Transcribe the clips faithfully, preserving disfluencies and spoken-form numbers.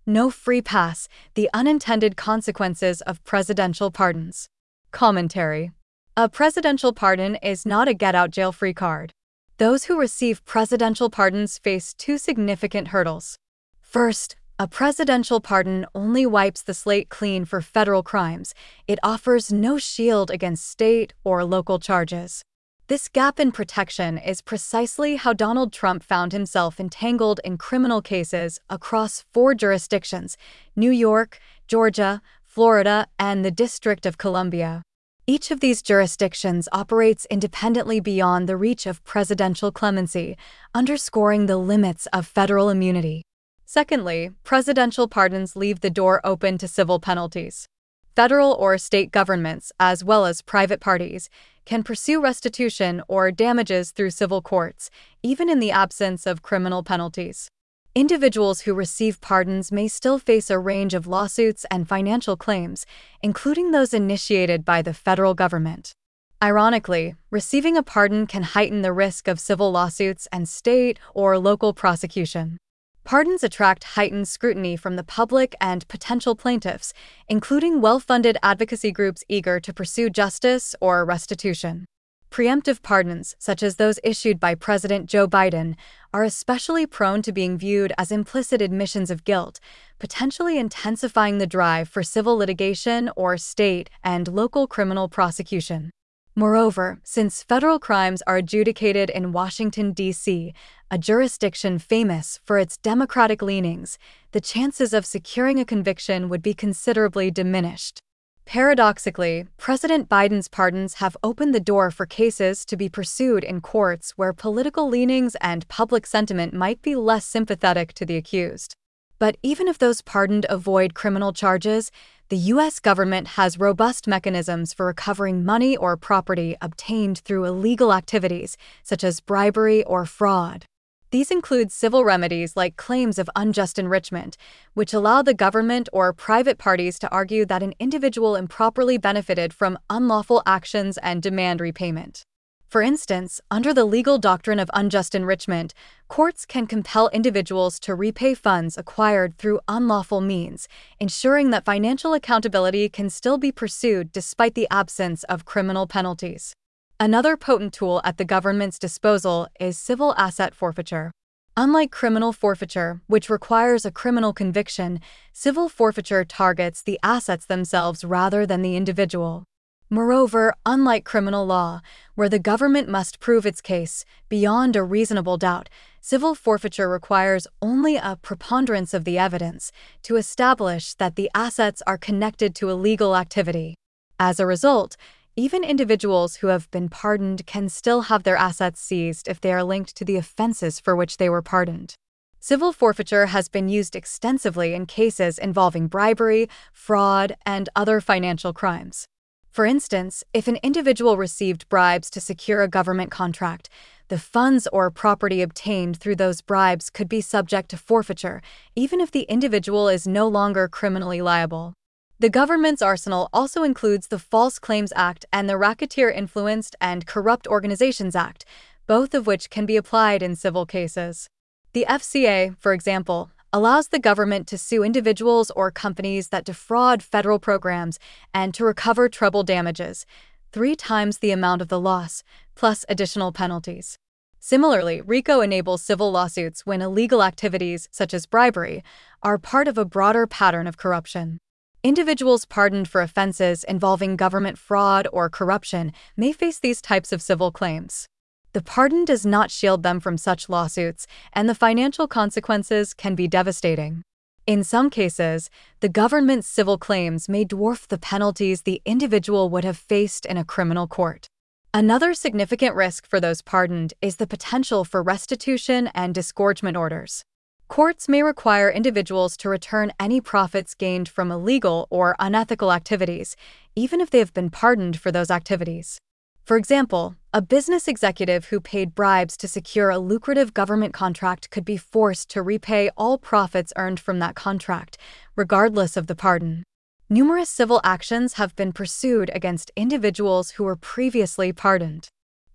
No free pass, the unintended consequences of presidential pardons. Commentary. A presidential pardon is not a get-out-jail-free card. Those who receive presidential pardons face two significant hurdles. First, a presidential pardon only wipes the slate clean for federal crimes. It offers no shield against state or local charges. This gap in protection is precisely how Donald Trump found himself entangled in criminal cases across four jurisdictions: New York, Georgia, Florida, and the District of Columbia. Each of these jurisdictions operates independently beyond the reach of presidential clemency, underscoring the limits of federal immunity. Secondly, presidential pardons leave the door open to civil penalties. Federal or state governments, as well as private parties, can pursue restitution or damages through civil courts, even in the absence of criminal penalties. Individuals who receive pardons may still face a range of lawsuits and financial claims, including those initiated by the federal government. Ironically, receiving a pardon can heighten the risk of civil lawsuits and state or local prosecution. Pardons attract heightened scrutiny from the public and potential plaintiffs, including well-funded advocacy groups eager to pursue justice or restitution. Preemptive pardons, such as those issued by President Joe Biden, are especially prone to being viewed as implicit admissions of guilt, potentially intensifying the drive for civil litigation or state and local criminal prosecution. Moreover, since federal crimes are adjudicated in Washington, D C, a jurisdiction famous for its democratic leanings, the chances of securing a conviction would be considerably diminished. Paradoxically, President Biden's pardons have opened the door for cases to be pursued in courts where political leanings and public sentiment might be less sympathetic to the accused. But even if those pardoned avoid criminal charges, the U S government has robust mechanisms for recovering money or property obtained through illegal activities, such as bribery or fraud. These include civil remedies like claims of unjust enrichment, which allow the government or private parties to argue that an individual improperly benefited from unlawful actions and demand repayment. For instance, under the legal doctrine of unjust enrichment, courts can compel individuals to repay funds acquired through unlawful means, ensuring that financial accountability can still be pursued despite the absence of criminal penalties. Another potent tool at the government's disposal is civil asset forfeiture. Unlike criminal forfeiture, which requires a criminal conviction, civil forfeiture targets the assets themselves rather than the individual. Moreover, unlike criminal law, where the government must prove its case beyond a reasonable doubt, civil forfeiture requires only a preponderance of the evidence to establish that the assets are connected to illegal activity. As a result, even individuals who have been pardoned can still have their assets seized if they are linked to the offenses for which they were pardoned. Civil forfeiture has been used extensively in cases involving bribery, fraud, and other financial crimes. For instance, if an individual received bribes to secure a government contract, the funds or property obtained through those bribes could be subject to forfeiture, even if the individual is no longer criminally liable. The government's arsenal also includes the False Claims Act and the Racketeer-Influenced and Corrupt Organizations Act, both of which can be applied in civil cases. The F C A, for example, allows the government to sue individuals or companies that defraud federal programs and to recover treble damages, three times the amount of the loss, plus additional penalties. Similarly, RICO enables civil lawsuits when illegal activities, such as bribery, are part of a broader pattern of corruption. Individuals pardoned for offenses involving government fraud or corruption may face these types of civil claims. The pardon does not shield them from such lawsuits, and the financial consequences can be devastating. In some cases, the government's civil claims may dwarf the penalties the individual would have faced in a criminal court. Another significant risk for those pardoned is the potential for restitution and disgorgement orders. Courts may require individuals to return any profits gained from illegal or unethical activities, even if they have been pardoned for those activities. For example, a business executive who paid bribes to secure a lucrative government contract could be forced to repay all profits earned from that contract, regardless of the pardon. Numerous civil actions have been pursued against individuals who were previously pardoned.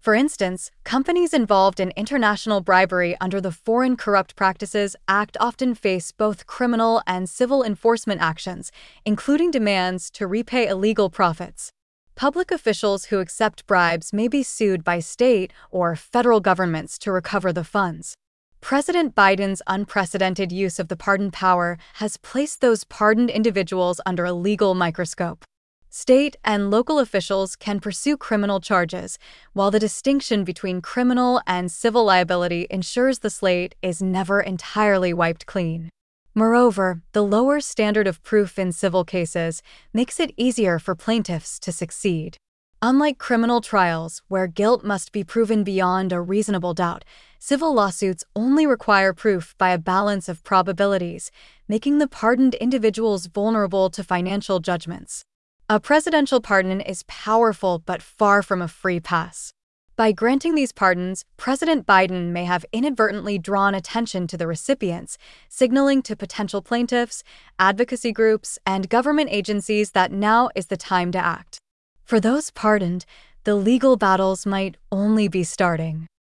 For instance, companies involved in international bribery under the Foreign Corrupt Practices Act often face both criminal and civil enforcement actions, including demands to repay illegal profits. Public officials who accept bribes may be sued by state or federal governments to recover the funds. President Biden's unprecedented use of the pardon power has placed those pardoned individuals under a legal microscope. State and local officials can pursue criminal charges, while the distinction between criminal and civil liability ensures the slate is never entirely wiped clean. Moreover, the lower standard of proof in civil cases makes it easier for plaintiffs to succeed. Unlike criminal trials, where guilt must be proven beyond a reasonable doubt, civil lawsuits only require proof by a balance of probabilities, making the pardoned individuals vulnerable to financial judgments. A presidential pardon is powerful but far from a free pass. By granting these pardons, President Biden may have inadvertently drawn attention to the recipients, signaling to potential plaintiffs, advocacy groups, and government agencies that now is the time to act. For those pardoned, the legal battles might only be starting.